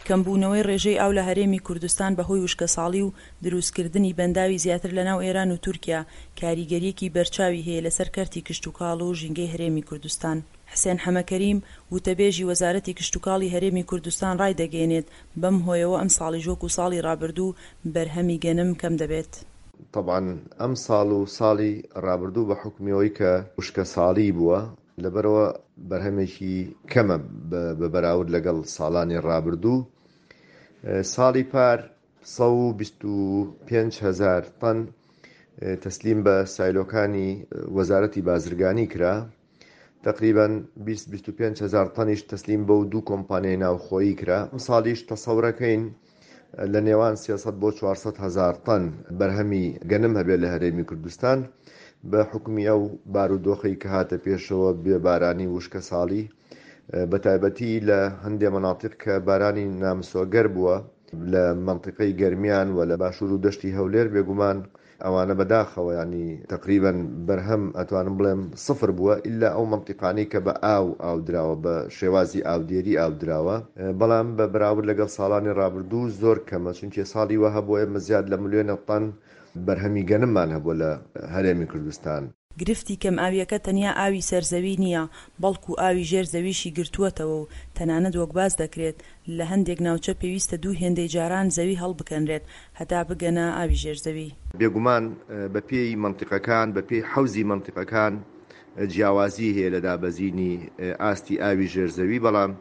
کەمبوونەوەی ڕێژەی ئاو لە هەرێمی کوردستان بەهۆی وشکەساڵی و دروستکردنی بەنداوی زیاتر لەناو ئێران و تورکیا کاریگەریەکی بەرچاوی هەیە لەسەر کەرتی کشتوکاڵ و ژینگەی هەرێمی کوردستان. حسێن حەمەکەریم وتەبێژی وەزارەتی کشتوکاڵی هەرێمی کوردستان ڕایدەگەێنێت بەم هۆیەوە ئەم ساڵی ژۆک و ساڵی ڕابردوو بەرهەمی گەنم کەم دەبێت. طبعا ئەم ساڵ و ساڵی ڕابردوو بە حکمیەوەی کە وشکەساڵی بووە لەبەرەوە بەرهەمێکی کەمە بە بەراورد لەگەڵ ساڵانی ڕابردوو. ساڵی پار 125,000 تەن تەسلیم بە سایلۆکانی وەزارەتی بازرگانی کرا، تقریباً 20-25,000 تەنیش تەسلیم بەو دوو کۆمپانیای ناوخۆیی کرا. ئەم ساڵیش تەسەورەکەین لە نێوان 300 بۆ 400,000 تەن بەرهەمی گەنم هەبێت لە هەرێمی کوردستان بە حکمی ئەو بارودۆخی کە هاتە پێشەوە بێبارانی وشکە ساڵی، بە تایبەتی لە هەندێک مەناطق کە بارانی نامسۆگەر بووە لە منطقەی گەرمیان و لە باشوور و دەشتی هەولێر بێگومان ئەوانە بەداخەوە ینی تقریباً بەرهەم ئەتوانم بڵێم سفر بووە ئیلا ئەو منطقانی کە بە ئاودراوە بە شێوازی ئاودێری ئاودراوە، بەڵام بە بەراورد لەگەڵ ساڵانی ڕابردوو زۆر کەمە، چونکە ساڵی وە هەبووە ئێمە زیاد لە ملیۆنە تەن بەرهەمی گەنممان هەبووە لە هەرێمی کوردستان. گرفتی کەم ئاویەکە تەنیا ئاوی سەرزەوی نییە، بەڵکو ئاوی ژێر زەویشی گرتووەتەوە و تەنانەت وەک باس دەکرێت لە هەندێک ناوچە پێویستە دوو هێندەی جاران زەوی هەڵبکەنرێت هەتا بگەنە ئاوی ژێر زەوی. بێگومان بە پێی منطقەکان بە پێی حەوزی منطقەکان جیاوازی هەیە لە دابەزینی ئاستی ئاوی ژێر زەوی، بەڵام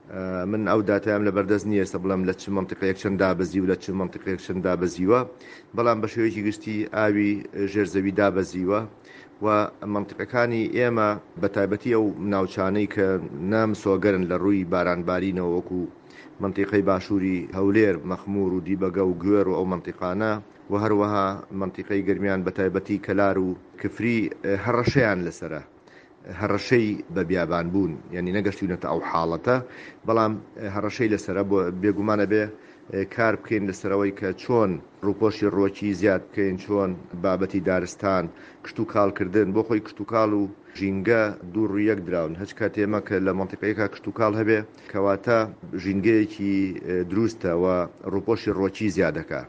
من ئەو داتایم لە بەردەست نییە ئێستا بڵێم لە چ منطقەیەک چەند دابەزی و لە چ منطقەیەک چەند دابەزیوە، بەڵام بە شێوەیەکی گشتی ئاوی ژێر زەوی دابەزیوە و منطقەکانی ئێمە بە تایبەتی ئەو ناوچانەی کە نامسۆگەرن لە ڕووی بارانبارینەوە وەکو منطقەی باشووری هەولێر، مەخموور و دیبەگە و گوێر و ئەو منطقانە و هەروەها منطقەی گەرمیان بە تایبەتی کەلار و کفری هەڕەشەیان لەسرە، هەڕەشەی بە بیابان بوون، یعنی نەگەشتوونەتە ئەو حاڵەتە، بەڵام هەڕەشەی لەسرە بۆ بێگومانە بێ کار بکەین لەسەرەوەی کە چۆن ڕووپۆشی ڕۆکی زیاد بکەین، چۆن بابەتی دارستان کشت و کاڵکردن بۆ خۆی کشت و کاڵ و ژینگە دوو ڕوویەک دراون، هەچ کاتێمە کە لە منطقەیەکە کشت و کاڵ هەبێ کەواتە ژینگەیەکی دروستە و ڕووپۆشی ڕۆکی زیادەکە.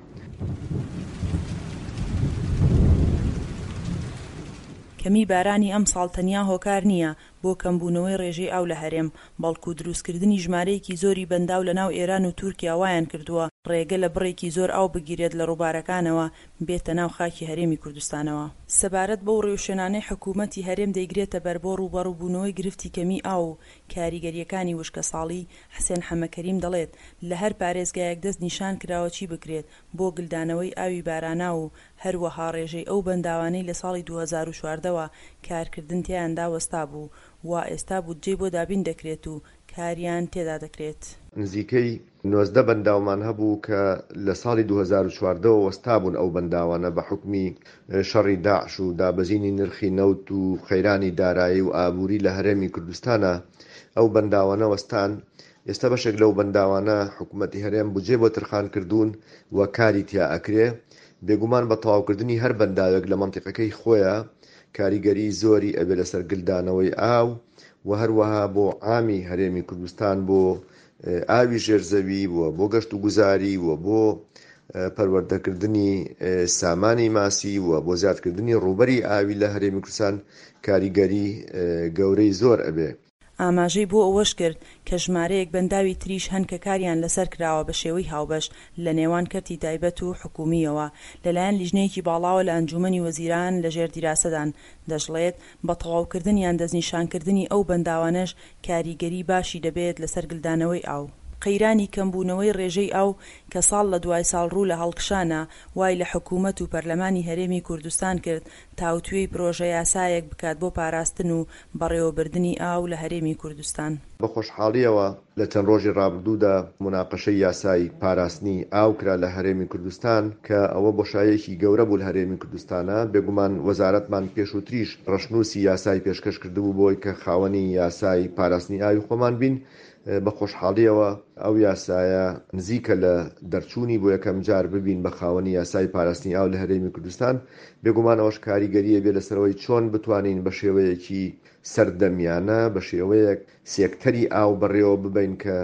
کەمی بارانی ئەم ساڵ تەنیا هۆکار نییە بۆ کەمبوونەوەی ڕێژەی ئاو لە هەرێم، بەڵکو دروستکردنی ژمارەیەکی زۆری بەنداو لە ناو ئێران و تورکیا وایان کردووە ڕێگە لە بڕێکی زۆر ئاو بگیرێت لە ڕووبارەکانەوە بێتە ناو خاکی هەرێمی کوردستانەوە. سەبارەت بەو ڕێوشێنانەی حکوومەتی هەرێم دەیگرێتە بەر بۆ ڕووبەڕووبوونەوەی گرفتی کەمی ئاو و کاریگەریەکانی وشکە ساڵی، حسێن حەمەکەریم دەڵێت لە هەر پارێزگایەک دەست نیشان کراوە چی بکرێت بۆ گلدانەوەی ئاوی بارانا و هەروەها ڕێژەی ئەو بەنداوانەی لە ساڵی 2014ەوە کارکردن تیاندا وەستا بوو و ئێستا بودجەی بۆ دابین دەکرێت و کاریان تێدا دەکرێت. نزیکەی 19 بەنداومان هەبوو کە لە ساڵی 2014 وەستا بوون ئەو بەنداوانە بە حکمی شەڕی داعش و دابەزینی نرخی نەوت و خەیرانی دارایی و ئابووری لە هەرێمی کوردستانە ئەو بەنداوانە وەستان. ئێستا بەشێک لەو بەنداوانە حکوومەتی هەرێم بودجێ بۆ ترخان کردوون و کاری تیا ئەکرێ، بێگومان بە تەواوکردنی هەر بەنداوێک لە منطقەکەی خۆیە کاریگەری زۆری ئەبێ لەسەر گلدانەوەی ئاو و هەروەها بۆ عامی هەرێمی کوردستان بۆ ئاوی ژێرزەوی وە بۆ گەشت و گوزاری وە بۆ پەروەردەکردنی سامانی ماسی وە بۆ زیادکردنی ڕووبەری ئاوی لە هەرێمی کوردستان کاریگەری گەورەی زۆر ئەبێ. ئاماژەی بۆ ئەوەش کرد کە ژمارەیەک بەنداوی تریش هەن کە کاریان لەسەر کراوە بە شێوەی هاوبەش لە نێوان کەرتی تایبەت و حکومیەوە لەلایەن لیژنەیەکی باڵاوە لە ئەنجومەنی وەزیران لە ژێر دیراسەدان دەژڵێت بە تەواوکردنیان دەستنیشانکردنی ئەو بەنداوانەش کاریگەری باشی دەبێت لەسەر گلدانەوەی ئاو. قەیرانی کەمبوونەوەی ڕێژەی ئاو کە ساڵ لە دوای ساڵ ڕوو لە هەڵکشانە وای لە حکوومەت و پەرلەمانی هەرێمی کوردستان کرد تاوتوێی پرۆژە یاسایەک بکات بۆ پاراستن و بەڕێوەبردننی ئاو لە هەرێمی کوردستان. بە خۆشحاڵیەوە لە چەند ڕۆژی ڕابردوودا مناقەشەی یاسای پاراستنی ئاو کرا لە هەرێمی کوردستان کە ئەوە بۆشایەکی گەورە بوو لە هەرێمی کوردستانە. بێگومان وەزارەتمان پێشووتریش ڕەشنووسی یاسای پێشکەش کردبوو بۆی کە خاوەنی یاسای پاراستنی ئاوی خۆمان بین. بە خۆشحاڵیەوە ئەو یاسایە نزیکە لە دەرچوونی بۆ یەکەم جار ببین بە خاوەنی یاسای پاراستنی ئاو لە هەرێمی کوردستان. بێگومان ئەوەش کاریگەریە بێ لەسەرەوەی چۆن بتوانین بە شێوەیەکی سەردەمیانە بە شێوەیەک سێکتەری ئاو بەڕێوە ببین کە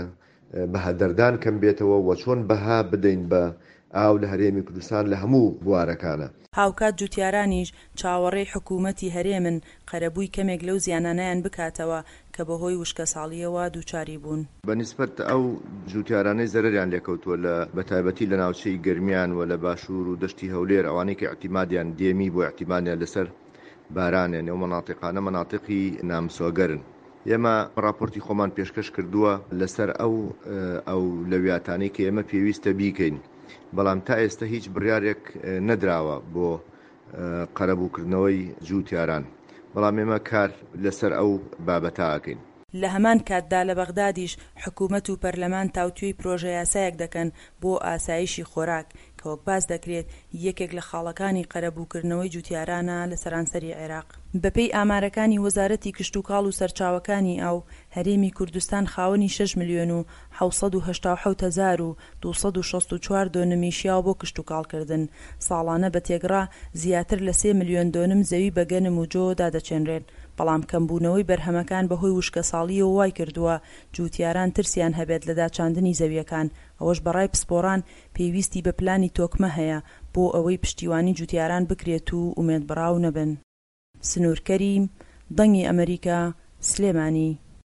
بەها دەردان کەم بێتەوە و چۆن بەها بدەین بە ئاو لە هەرێمی کوردستان لە هەموو بوارەکانە. هاوکات جوتیارانیش چاوەڕێی حکوومەتی هەرێمن قەرەبووی کەمێک لەو زیانانیان بکاتەوە کە بەهۆی وشکە ساڵیەوە دووچاری بوون. بەنسبەت ئەو جوتیارانەی زەرەریان لێکەوتووە لە بەتایبەتی لە ناوچەی گەرمیان و لە باشوور و دەشتی هەولێر ئەوانەی کە احتیمادیان دێمی بۆ احتیمانیان لەسەر بارانێن ئەو مەناطقانە مەناطقی نامسۆگەرن. ئێمە راپۆرتی خۆمان پێشکەش کردووە لەسەر ئەو لەویاتانەی کە ئێمە پێویستە بیکەین، بەڵام تا ئێستا هیچ بڕیارێک نەدراوە بۆ قەرەبووکردنەوەی جوتیاران، بەڵام ئێمە کار لەسەر ئەو بابەتە ئاکەین. لە هەمان کاتدا لە بەغدادیش حکوومەت و پەرلەمان تاوتوێی پرۆژە یاسایەک دەکەن بۆ ئاسایشی خۆراک کە وەک باس دەکرێت یەکێک لە خاڵەکانی قەرەبووکردنەوەی جوتیارانە لە سەرانسەری عێراق. بەپێی ئامارەکانی وەزارەتی کشتوکاڵ و سەرچاوەکانی ئەو هەرێمی کوردستان خاوەنی 6,777,264 دۆنمی شیاو بۆ کشتوکاڵکردن. ساڵانە بە تێگڕا زیاتر لە 3 ملیۆن دۆنم زەوی بە گەنم و جۆ دادەچێنرێن، بەڵام کەمبوونەوەی بەرهەمەکان بەهۆی وشکە ساڵیەوە وای کردووە جوتیاران ترسیان هەبێت لە داچاندنی زەویەکان. ئەوەش بەڕای پسپۆڕان پێویستی بە پلانی تۆکمە هەیە بۆ ئەوەی پشتیوانی جوتیاران بکرێت و ئومێدبڕاو نەبن. سنوور کەریم، دەنگی ئەمریکا، سلێمانی.